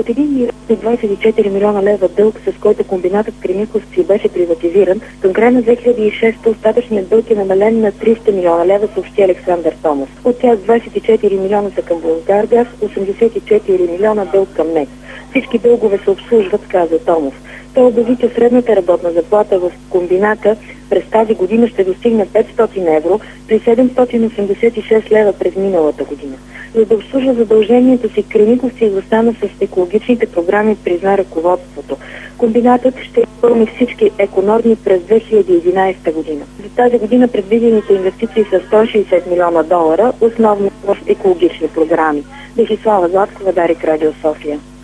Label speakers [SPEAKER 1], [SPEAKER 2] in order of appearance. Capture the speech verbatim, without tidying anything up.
[SPEAKER 1] От един милиард и двадесет и четири милиона лева дълг, с който комбинатът Кремиковци беше приватизиран, към края на две хиляди и шеста остатъчният дълг е намален на триста милиона лева, съобщи Александър Томов. От тях двадесет и четири милиона са към Булгаргаз, осемдесет и четири милиона дълг към НЕК. Всички дългове се обслужват, каза Томов. Той обяви, че средната работна заплата в комбината през тази година ще достигне петстотин евро при седемстотин осемдесет и шест лева през миналата година. За да обслужва задължението си, Кремиковци изостана с екологичните програми, призна ръководството. Комбинатът ще изпълни всички еконорми през две хиляди и единадесета година. За тази година предвидените инвестиции са сто и шестдесет милиона долара, основно в екологични програми. Десислава Златкова, Дарик, Радио София.